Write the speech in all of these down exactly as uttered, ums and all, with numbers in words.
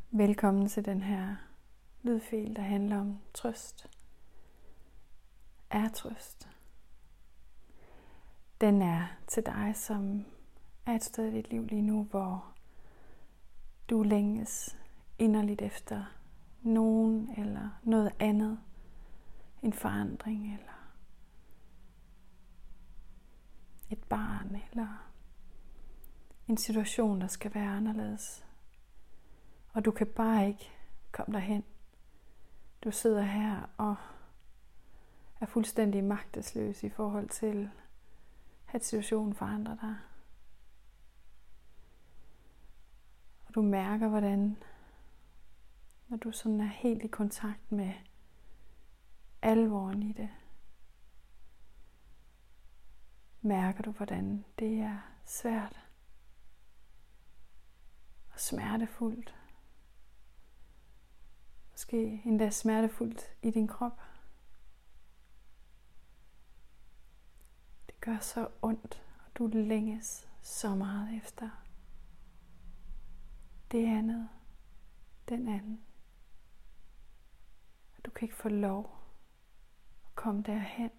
Velkommen til den her lydfil, der handler om trøst. Er trøst. Den er til dig, som er et sted i dit liv lige nu, hvor du længes inderligt efter nogen eller noget andet. En forandring eller et barn eller en situation, der skal være anderledes. Og du kan bare ikke komme derhen. Du sidder her og er fuldstændig magtesløs i forhold til, at situationen forandrer dig. Og du mærker, hvordan, når du sådan er helt i kontakt med alvoren i det, mærker du, hvordan det er svært og smertefuldt. Måske endda smertefuldt i din krop. Det gør så ondt, og du længes så meget efter det andet, den anden. Du kan ikke få lov at komme derhen.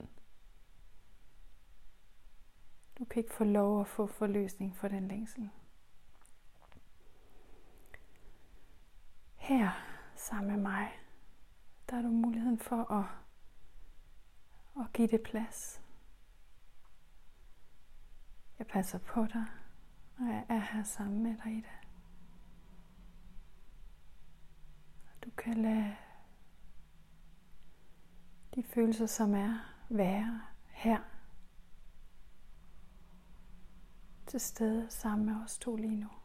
Du kan ikke få lov at få forløsning for den længsel. Her sammen med mig, der har du muligheden for at, at give det plads. Jeg passer på dig, og jeg er her sammen med dig i det. Du kan lade de følelser, som er, være her til stede sammen med os to lige nu.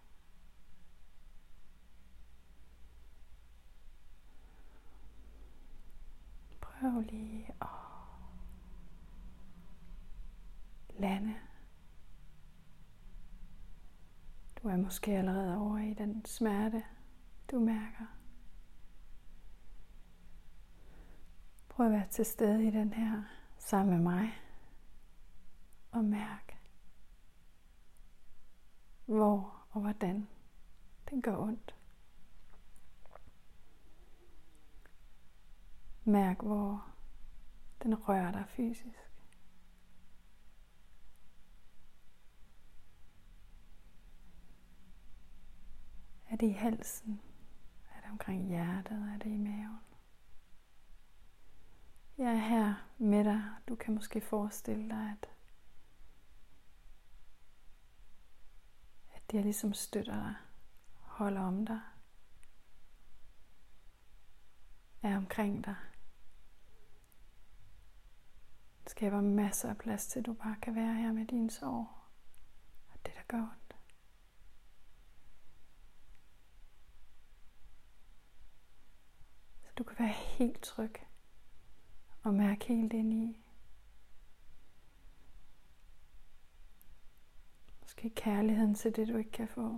Prøv lige at lande. Du er måske allerede over i den smerte, du mærker. Prøv at være til stede i den her sammen med mig og mærk, hvor og hvordan den gør ondt. Mærk, hvor den rører dig fysisk. Er det i halsen? Er det omkring hjertet? Er det i maven? Jeg er her med dig. Du kan måske forestille dig, at, at det er ligesom støtter dig, holder om dig, er omkring dig. Det skaber masser af plads til, at du bare kan være her med din sorg og det, der gør ondt. Så du kan være helt tryg og mærke helt ind i. Måske kærligheden til det, du ikke kan få.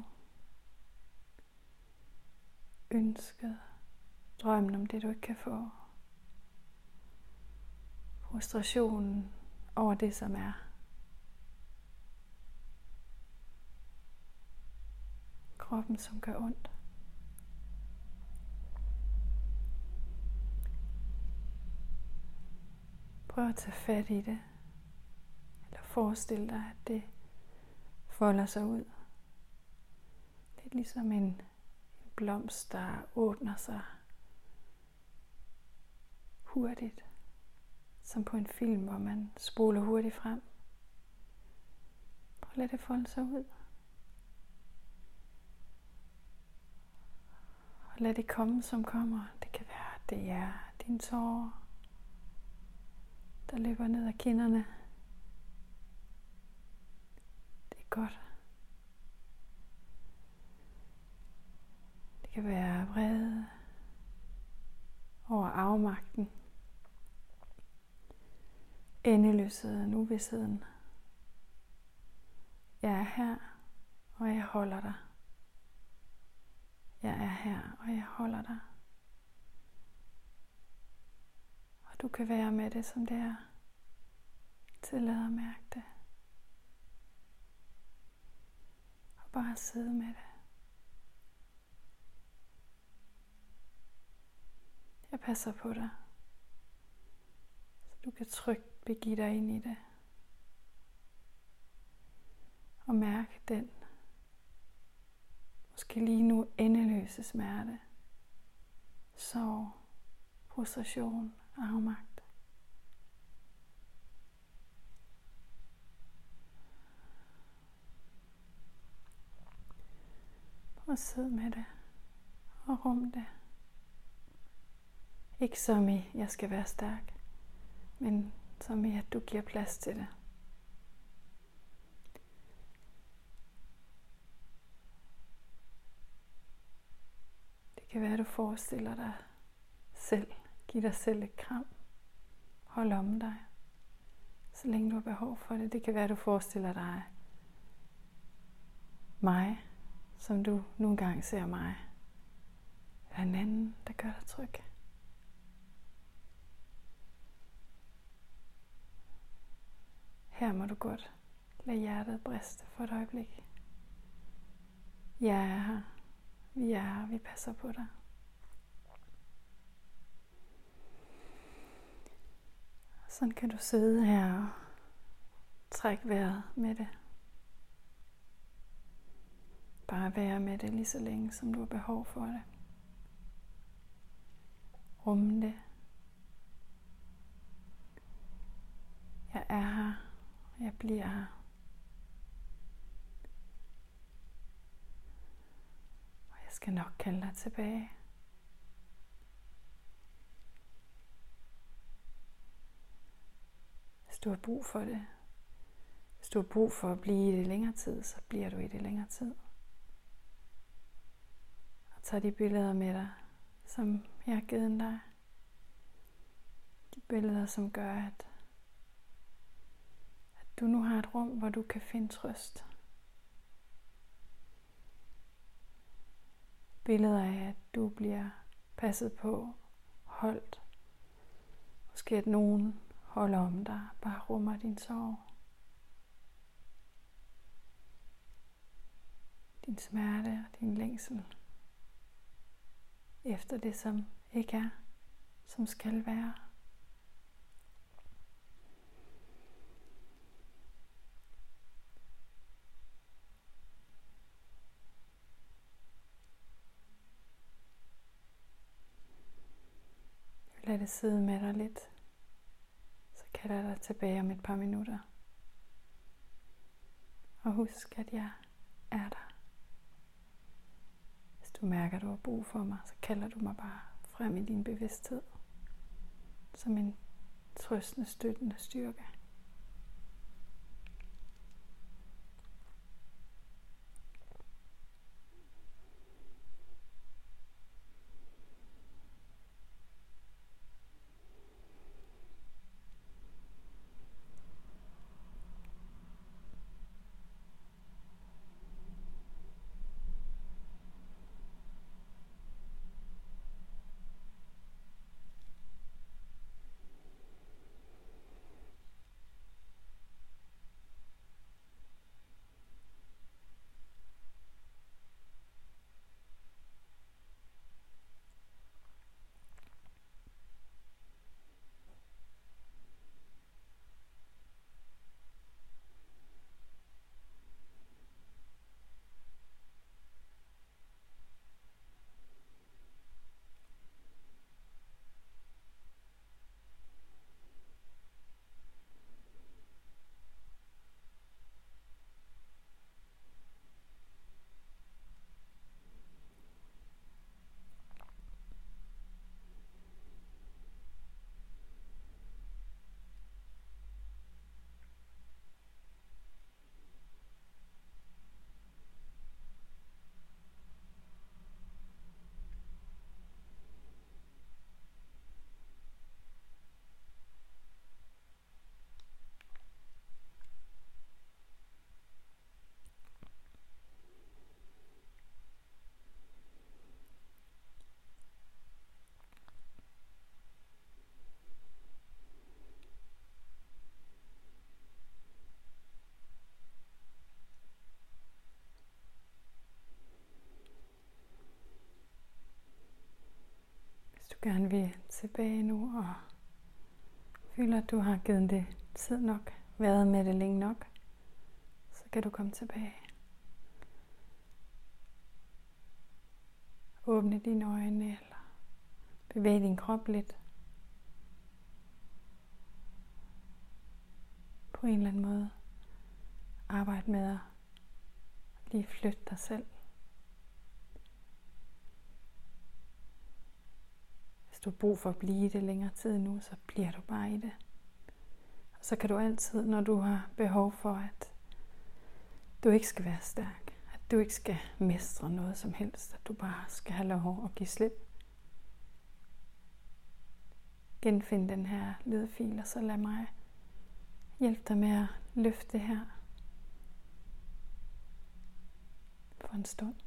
Ønsket, drømmen om det, du ikke kan få. Frustrationen over det, som er. Kroppen, som gør ondt. Prøv at tage fat i det. Eller forestil dig, at det folder sig ud. Lidt ligesom en, en blomst, der åbner sig hurtigt. Som på en film, hvor man spoler hurtigt frem. Prøv at lade det folde sig ud. Og lad det komme, som kommer. Det kan være, at det er dine tårer, der løber ned ad kinderne. Det er godt. Det kan være vrede over afmagten. Endeløsheden, uvidsheden. Jeg er her, og jeg holder dig. Jeg er her, og jeg holder dig. Og du kan være med det, som det er. Tillad at mærke det. Og bare sidde med det. passer på dig. Så du kan trygt begive dig ind i det. Og mærke den, måske lige nu endeløse smerte, sorg, frustration og afmagt. Prøv at sidde med det og rum det. Ikke som i, jeg skal være stærk, men som i, at du giver plads til det. Det kan være, at du forestiller dig selv. Giv dig selv et kram. Hold om dig, så længe du har behov for det. Det kan være, at du forestiller dig mig, som du nogle gange ser mig. Eller en anden, der gør dig tryg. Her må du godt lade hjertet briste for et øjeblik. Jeg er her. Vi er her. Vi passer på dig. Sådan kan du sidde her og trække vejret med det. Bare være med det lige så længe, som du har behov for det. Rumme det. Jeg er her. Jeg bliver her. Og jeg skal nok kalde dig tilbage. Hvis du har brug for det. Hvis du har brug for at blive i det længere tid, så bliver du i det længere tid. Og tag de billeder med dig, som jeg har givet dig. De billeder, som gør, at, at du nu har et rum, hvor du kan finde trøst. Billeder af, at du bliver passet på, holdt. Måske at nogen holder om dig, bare rummer din sorg. Din smerte og din længsel. Efter det, som ikke er, som skal være. Lad det sidde med dig lidt. Så kalder jeg dig tilbage om et par minutter. Og husk, at jeg er der. Hvis du mærker, at du har brug for mig, så kalder du mig bare frem i din bevidsthed. Som en trøstende, støttende styrke. gerne vil tilbage nu, og føler, at du har givet det tid nok, været med det længe nok, så kan du komme tilbage. Åbne dine øjne, eller bevæge din krop lidt. På en eller anden måde. Arbejde med at lige flytte dig selv. Hvis du har brug for at blive i det længere tid nu, så bliver du bare i det. Og så kan du altid, når du har behov for, at du ikke skal være stærk, at du ikke skal mestre noget som helst, at du bare skal have lov at give slip. Genfind den her lydfil, og så lad mig hjælpe dig med at løfte det her for en stund.